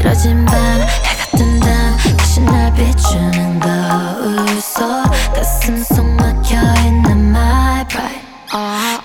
길어진 밤 해가 뜬 다음 다시 날 비추는 거울 속 가슴 속 막혀있는 my pride